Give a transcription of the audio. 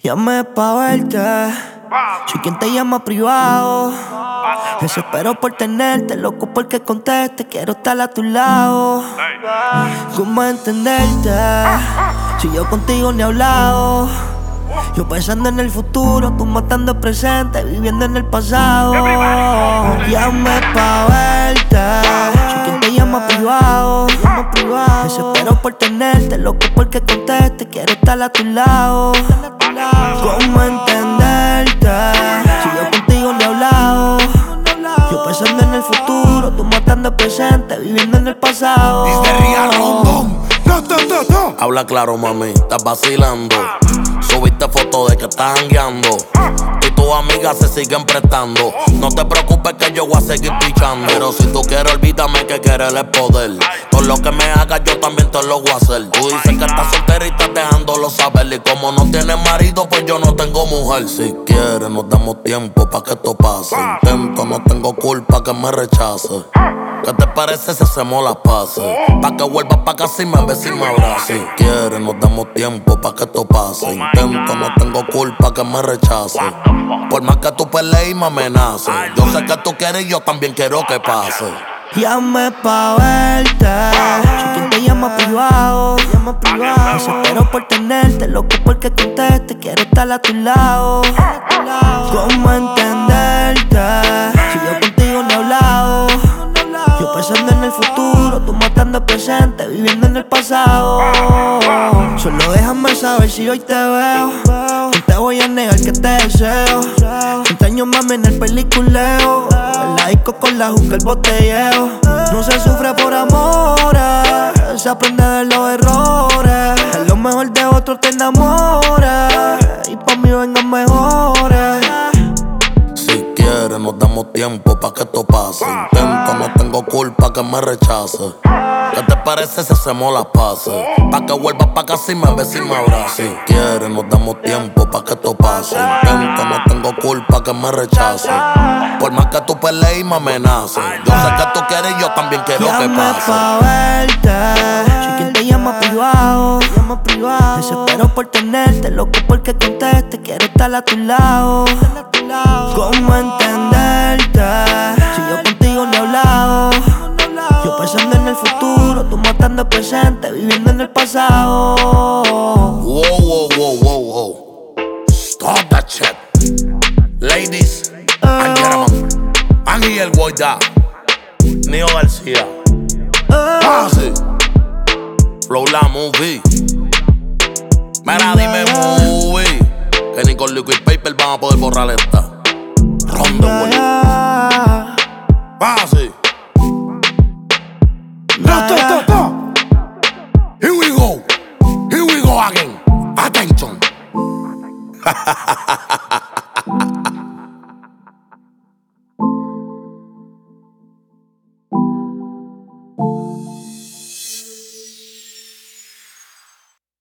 Llamé pa' verte, soy quien te llama privado. Desespero por tenerte, loco porque conteste. Quiero estar a tu lado. ¿Cómo entenderte? Si yo contigo ni he hablado. Yo pensando en el futuro, tú matando el presente, viviendo en el pasado. Llamé pa' verte, soy quien te llama privado. Desespero por tenerte, loco porque conteste. Quiero estar a tu lado. ¿Cómo entenderte? Si yo contigo ni he hablado. Yo pensando en el futuro, tú matando el presente, viviendo en el pasado. Desde Ría Rondón. No. Habla claro, mami, estás vacilando. Subiste fotos de que estás jangueando y tus amigas se siguen prestando. No te preocupes que yo voy a seguir pichando. Pero si tú quieres, olvídame que querer es poder. Todo lo que me hagas yo también te lo voy a hacer. Tú dices que estás soltera y estás dejándolo saber. Y como no tienes marido, pues yo no tengo mujer. Si quieres nos damos tiempo pa' que esto pase. Intento, no tengo culpa que me rechace. ¿Qué te parece si hacemos las paces? Pa' que vuelvas pa' casa y me beses y me abraces. Si quieres nos damos tiempo pa' que esto pase. Intento, no tengo culpa que me rechace. Por más que tú pelees y me amenaces. Yo sé que tú quieres y yo también quiero que pase. Llamé pa' verte, soy quien te llama privado. Desespero por tenerte, loco porque conteste. Quiero estar a tu lado. ¿Cómo entenderte? Si yo contigo ni he hablado. Yo pensando en el futuro, tú matando el presente, viviendo en el pasado. Solo déjame saber si hoy te veo. No te voy a negar que te deseo. 30 años mami en el peliculeo. En la disco con la juca, el botelleo. No se sufre por amores, se aprende de los errores. Es lo mejor de otro te enamores. Y pa' mí vengan mejores. Si quieres nos damos tiempo pa' que esto pase. Intento, no tengo culpa que me rechace. ¿Qué te parece si hacemos las paces? Pa' que vuelvas pa' casa y me beses y me abraces. Si quieres nos damos tiempo pa' que esto pase. Intento, no tengo culpa que me rechace. Por más que tú pelees y me amenaces. Yo sé que tú quieres y yo también quiero que pase. Pa' verte, soy quien te llama privado. Desespero por tenerte, loco porque conteste. Quiero estar a tu lado. ¿Cómo entenderte? Si yo contigo ni he hablado. Yo pensando en el futuro, tú matando el presente, viviendo en el pasado. Wow. Stop that shit. Ladies and gentlemen, Ángel Guaidá, Neo García, Pase, Flow La Movie. Mira, dime movie, que ni con Liquid Paper van a poder borrar esta. Rondón, Pase. No. Here we go again. Attention.